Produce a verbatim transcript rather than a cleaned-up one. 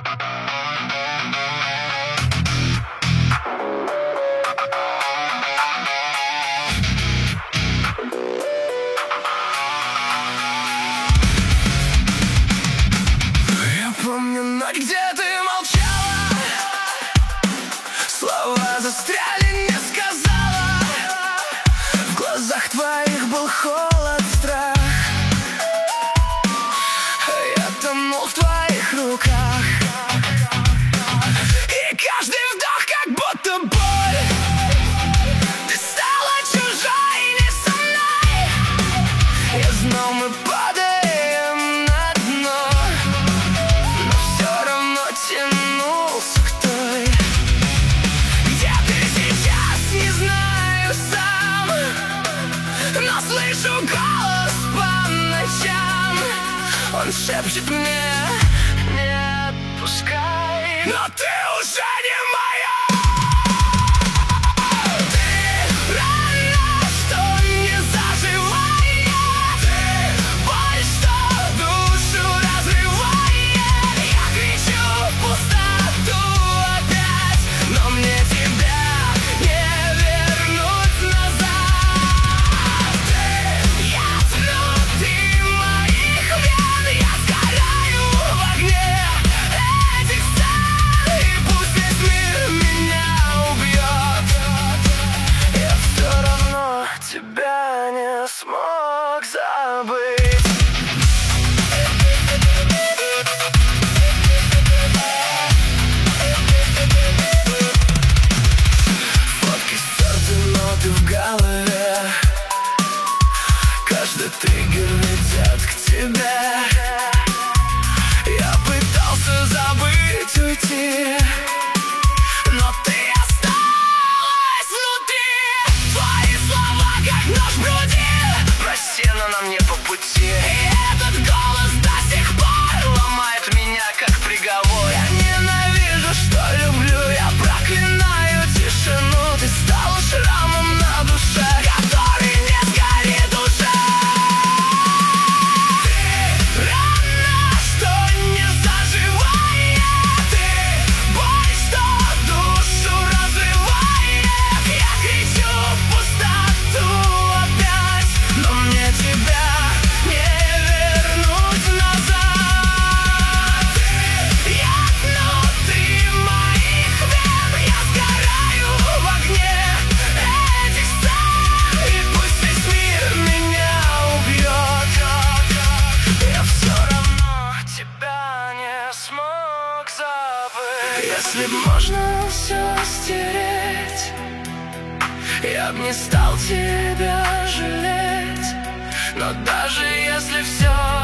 Где ты молчала, слова застряли, не сказала. В глазах твоих был холод, страх. Я тонул в твоих руках, и каждый вдох как будто боль. Ты стала чужой, не со мной. Я знал, мы падаем на дно, тянулся к той. Где ты сейчас, не знаю сам, но слышу голос по ночам. Он шепчет мне: не отпускай. Но ты уже не моя. Ты рана, что не заживает. Ты боль, что душу разрывает. Я кричу в пустоту опять, но мне тебя не вернуть назад. Ты яд внутри моих вен, я сгораю в огне этих сцен. И пусть весь мир меня убьет, я все равно тебя не смог забыть. В голове каждый триггер ведет к тебе. Я пытался забыть, уйти, но ты осталась внутри. Твои слова как нож в груди. Прости, но нам не по пути. И этот голос до сих пор ломает меня как приговор. Я ненавижу, что люблю, я проклинаю тишину. Ты стала шрамом на душе, который не сгорит уже. Ты рана, что не заживает. Ты боль, что душу разрывает. Я кричу в пустоту опять, но мне тебя не вернуть назад. Ты яд внутри моих вен, я сгораю в огне этих сцен. И пусть весь мир меня убьет, я все равно тебя не смог забыть. Если б можно все стереть, я б не стал тебя жалеть. Но даже если все